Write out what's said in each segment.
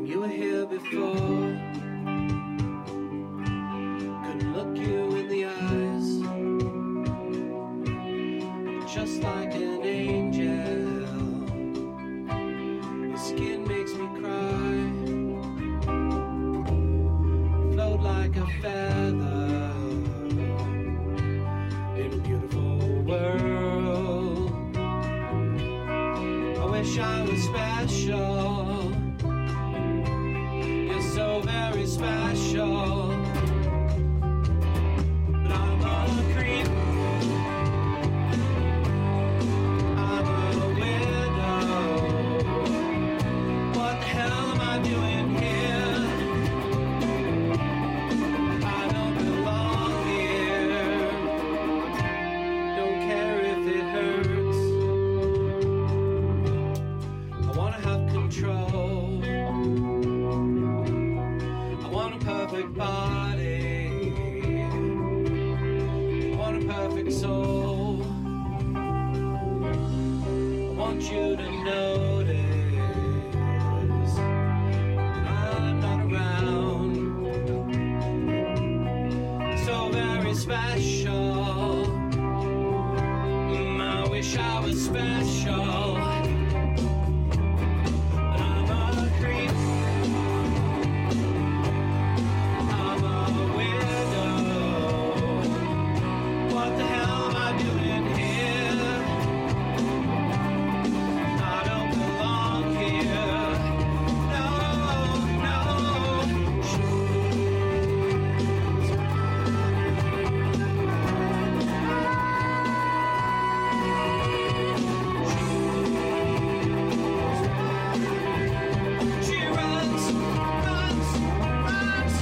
when you were here before. Couldn't look you in the eyes, just like an angel. Your skin makes me cry, float like a feather in a beautiful world. I wish I was special. You're so very special. But I'm a creep, I'm a widow. What the hell am I doing here? I don't belong here. Don't care if it hurts. I wanna have control. I want a perfect body. I want a perfect soul. I want you to notice that I'm not around. So very special. I wish I was special. But I'm a creep, I'm a widow. What the hell am I doing here? I don't belong here. No, no. She runs, runs, runs,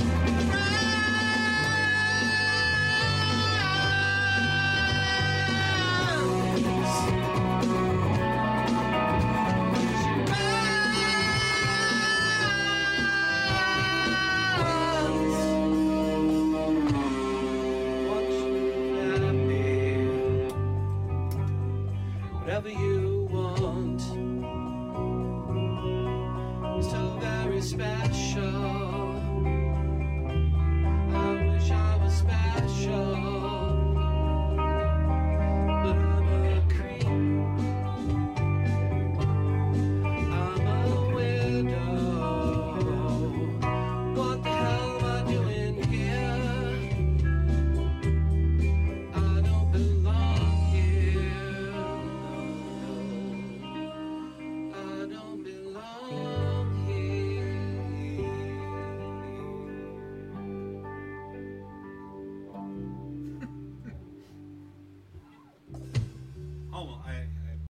whatever you want, you're so very special.